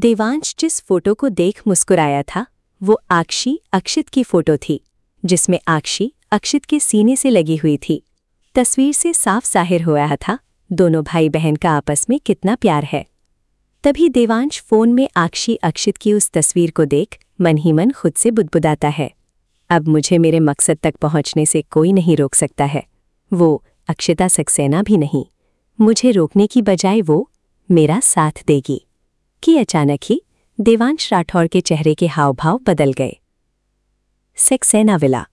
देवांश जिस फोटो को देख मुस्कुराया था वो आक्षी अक्षित की फोटो थी, जिसमें आक्षी अक्षित के सीने से लगी हुई थी। तस्वीर से साफ जाहिर हो रहा था दोनों भाई बहन का आपस में कितना प्यार है। तभी देवांश फोन में आक्षी अक्षित की उस तस्वीर को देख मन ही मन खुद से बुदबुदाता है, अब मुझे मेरे मकसद तक पहुंचने से कोई नहीं रोक सकता है। वो अक्षिता सक्सेना भी नहीं, मुझे रोकने की बजाय वो मेरा साथ देगी। कि अचानक ही देवांश राठौर के चेहरे के हाव भाव बदल गए। सक्सेना विला।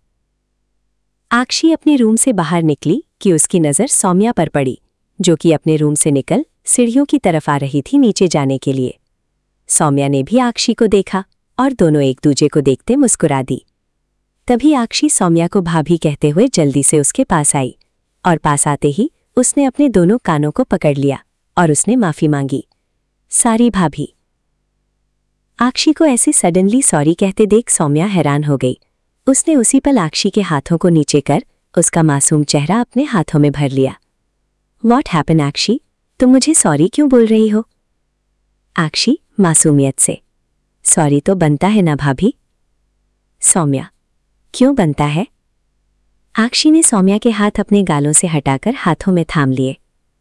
आक्षी अपने रूम से बाहर निकली कि उसकी नज़र सौम्या पर पड़ी, जो कि अपने रूम से निकल सीढ़ियों की तरफ आ रही थी नीचे जाने के लिए। सौम्या ने भी आक्षी को देखा और दोनों एक दूजे को देखते मुस्कुरा दी। तभी आक्षी सौम्या को भाभी कहते हुए जल्दी से उसके पास आई और पास आते ही उसने अपने दोनों कानों को पकड़ लिया और उसने माफी मांगी। सारी भाभी। आक्षी को ऐसे सडनली सॉरी कहते देख सौम्या हैरान हो गई। उसने उसी पल आक्षी के हाथों को नीचे कर उसका मासूम चेहरा अपने हाथों में भर लिया। व्हाट हैपन आक्षी, तुम मुझे सॉरी क्यों बोल रही हो? आक्षी मासूमियत से, सॉरी तो बनता है ना भाभी। सौम्या, क्यों बनता है? आक्षी ने सौम्या के हाथ अपने गालों से हटाकर हाथों में थाम लिए।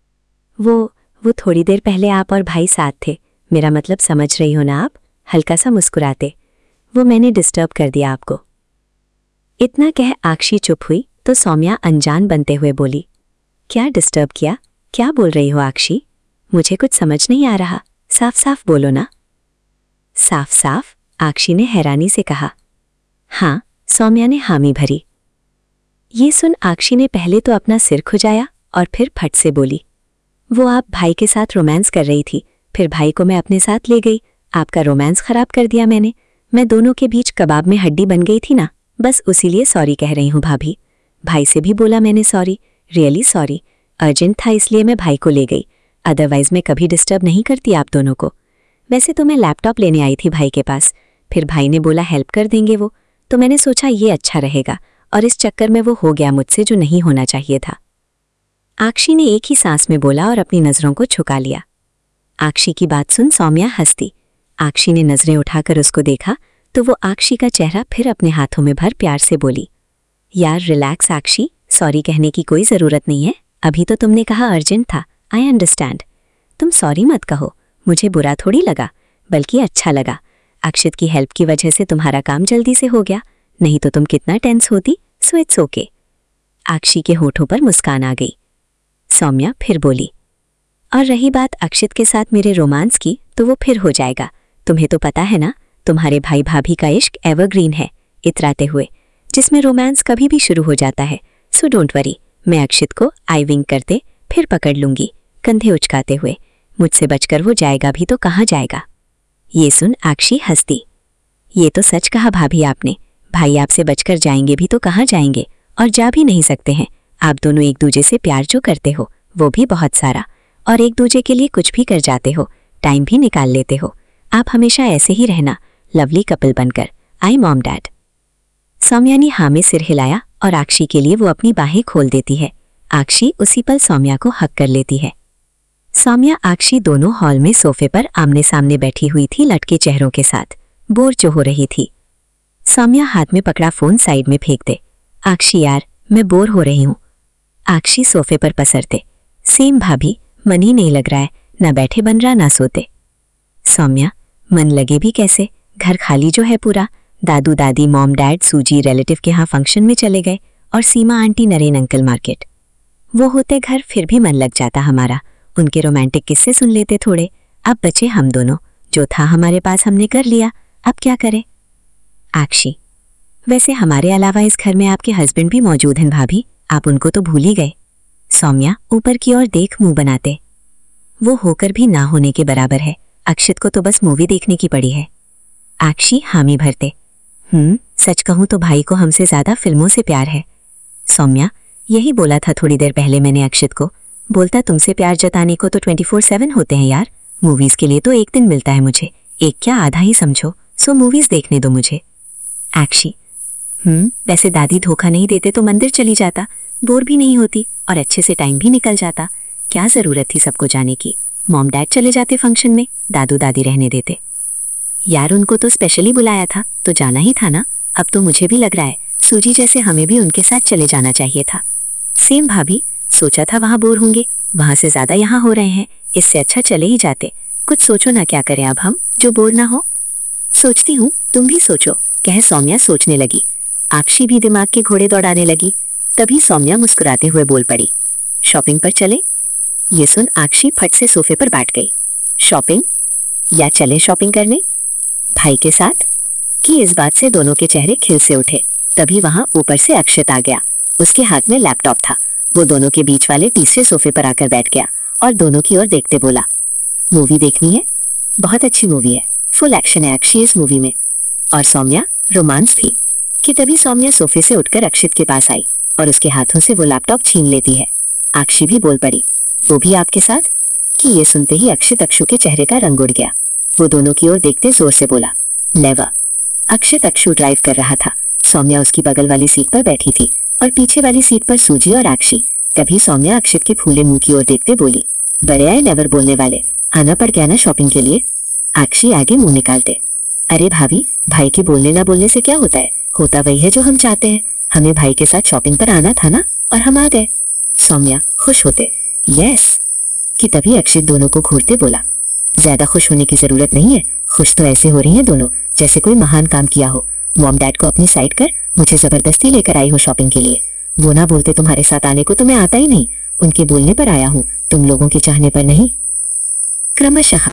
वो थोड़ी देर पहले आप और भाई साथ थे, मेरा मतलब समझ रही हो ना आप? हल्का सा मुस्कुराते। वो मैंने डिस्टर्ब कर दिया आपको। इतना कह आक्षी चुप हुई तो सौम्या अनजान बनते हुए बोली, क्या डिस्टर्ब किया? क्या बोल रही हो आक्षी? मुझे कुछ समझ नहीं आ रहा, साफ साफ बोलो ना। साफ साफ? आक्षी ने हैरानी से कहा। हाँ, सौम्या ने हामी भरी। ये सुन आक्षी ने पहले तो अपना सिर खुजाया और फिर फट से बोली, वो आप भाई के साथ रोमांस कर रही थी, फिर भाई को मैं अपने साथ ले गई, आपका रोमांस खराब कर दिया मैंने। मैं दोनों के बीच कबाब में हड्डी बन गई थी ना, बस उसीलिए सॉरी कह रही हूँ भाभी। भाई से भी बोला मैंने सॉरी, रियली सॉरी। अर्जेंट था इसलिए मैं भाई को ले गई, अदरवाइज मैं कभी डिस्टर्ब नहीं करती आप दोनों को। वैसे तो मैं लैपटॉप लेने आई थी भाई के पास, फिर भाई ने बोला हेल्प कर देंगे वो, तो मैंने सोचा ये अच्छा रहेगा और इस चक्कर में वो हो गया मुझसे जो नहीं होना चाहिए था। आक्षी ने एक ही सांस में बोला और अपनी नज़रों को झुका लिया। आक्षी की बात सुन सौम्या हंसती। आक्षी ने नज़रें उठाकर उसको देखा तो वो आक्षी का चेहरा फिर अपने हाथों में भर प्यार से बोली, यार रिलैक्स आक्षी, सॉरी कहने की कोई ज़रूरत नहीं है। अभी तो तुमने कहा अर्जेंट था, आई अंडरस्टैंड। तुम सॉरी मत कहो, मुझे बुरा थोड़ी लगा, बल्कि अच्छा लगा। अक्षित की हेल्प की वजह से तुम्हारा काम जल्दी से हो गया, नहीं तो तुम कितना टेंस होती। So it's okay. आक्षी के होठों पर मुस्कान आ गई। सौम्या फिर बोली, और रही बात अक्षित के साथ मेरे रोमांस की, तो वो फिर हो जाएगा। तुम्हें तो पता है ना, तुम्हारे भाई भाभी का इश्क एवरग्रीन है, इतराते हुए, जिसमें रोमांस कभी भी शुरू हो जाता है। सो डोंट वरी, मैं अक्षित को आई विंक करते फिर पकड़ लूंगी, कंधे उचकाते हुए। मुझसे बचकर वो जाएगा भी तो कहाँ जाएगा? ये सुन आक्षी हंसती। ये तो सच कहा भाभी आपने, भाई आपसे बचकर जाएंगे भी तो कहाँ जाएंगे, और जा भी नहीं सकते हैं। आप दोनों एक दूजे से प्यार जो करते हो वो भी बहुत सारा, और एक दूजे के लिए कुछ भी कर जाते हो, टाइम भी निकाल लेते हो। आप हमेशा ऐसे ही रहना, लवली कपल बनकर। आई मॉम डैड। सौम्या ने हाँ में सिर हिलाया और आक्षी के लिए वो अपनी बाहें खोल देती है। आक्षी उसी पल सौम्या को हक कर लेती है। सौम्या आक्षी दोनों हॉल में सोफे पर आमने सामने बैठी हुई थी, लटके चेहरों के साथ, बोर जो हो रही थी। सौम्या हाथ में पकड़ा फोन साइड में फेंक दे। आक्षी यार, मैं बोर हो रही हूँ। आक्षी सोफे पर पसरते, सेम भाभी, मन ही नहीं लग रहा है, ना बैठे बन रहा ना सोते। सौम्या, मन लगे भी कैसे, घर खाली जो है पूरा। दादू दादी मॉम डैड सूजी रिलेटिव के यहाँ फंक्शन में चले गए और Seema aunty Naren uncle market. वो होते घर फिर भी मन लग जाता हमारा, उनके रोमांटिक किस्से सुन लेते थोड़े। अब बचे हम दोनों, जो था हमारे पास हमने कर लिया, अब क्या करें? आक्षी, वैसे हमारे अलावा इस घर में आपके हस्बैंड भी मौजूद हैं भाभी, आप उनको तो भूल ही गए। सौम्या ऊपर की ओर देख मुंह बनाते, वो होकर भी ना होने के बराबर है। अक्षित को तो बस मूवी देखने की पड़ी है। आक्षी हामी भरते, सच कहूं तो भाई को हमसे ज्यादा फिल्मों से प्यार है। सौम्या, यही बोला था थोड़ी देर पहले मैंने अक्षित को, बोलता तुमसे प्यार जताने को तो 24/7 होते हैं यार, मूवीज के लिए तो एक दिन मिलता है मुझे, एक क्या आधा ही समझो, सो मूवीज देखने दो मुझे। आक्षी, वैसे दादी धोखा नहीं देते तो मंदिर चली जाता, बोर भी नहीं होती और अच्छे से टाइम भी निकल जाता। क्या जरूरत थी सबको जाने की? मॉम डैड चले जाते फंक्शन में, दादू दादी रहने देते। यार उनको तो स्पेशली बुलाया था तो जाना ही था ना। अब तो मुझे भी लग रहा है सूजी जैसे हमें भी उनके साथ चले जाना चाहिए था। सेम भाभी, सोचा था वहां बोर होंगे, वहां से ज्यादा यहाँ हो रहे हैं, इससे अच्छा चले ही जाते। कुछ सोचो ना, क्या करें अब हम जो बोर ना हो। सोचती हूँ, तुम भी सोचो, कह सौम्या सोचने लगी। आक्षी भी दिमाग के घोड़े दौड़ाने लगी। तभी सौम्या मुस्कुराते हुए बोल पड़ी, शॉपिंग पर चले। ये सुन आक्षी फट से सोफे पर बैठ गई। शॉपिंग? या चले शॉपिंग करने भाई के साथ? कि इस बात से दोनों के चेहरे खिल से उठे। तभी वहां ऊपर से अक्षत आ गया। उसके हाथ में लैपटॉप था। वो दोनों के बीच वाले तीसरे सोफे पर आकर बैठ गया और दोनों की ओर देखते बोला, मूवी देखनी है? बहुत अच्छी मूवी है, फुल एक्शन है अक्षी इस मूवी में। और सौम्या? रोमांस थी। कि तभी सौम्या सोफे से उठकर अक्षित के पास आई और उसके हाथों से वो लैपटॉप छीन लेती है। आक्षी भी बोल पड़ी, वो भी आपके साथ? कि ये सुनते ही अक्षित अक्षु के चेहरे का रंग उड़ गया। वो दोनों की ओर देखते जोर से बोला, नेवर। अक्षित अक्षु ड्राइव कर रहा था। सौम्या उसकी बगल वाली सीट पर बैठी थी और पीछे वाली सीट पर सूजी और आक्षी। तभी सौम्या अक्षित के फूले मुंह की ओर देखते बोली, बड़े आए नेवर बोलने वाले, आना पड़ गया ना शॉपिंग के लिए। आक्षी आगे मुंह निकालते, अरे भाभी, भाई के बोलने ना बोलने से क्या होता है, होता वही है जो हम चाहते हैं। हमें भाई के साथ शॉपिंग पर आना था ना, और हम आ गए। सौम्या खुश होते, यस। कि तभी अक्षित दोनों को घूरते बोला, ज्यादा खुश होने की जरूरत नहीं है, खुश तो ऐसे हो रही हैं दोनों जैसे कोई महान काम किया हो। मॉम डैड को अपनी साइड कर, मुझे जबरदस्ती लेकर आई हो शॉपिंग के लिए। वो ना बोलते तुम्हारे साथ आने को तो मैं आता ही नहीं, उनके बोलने पर आया हूँ, तुम लोगों के चाहने पर नहीं। क्रमशः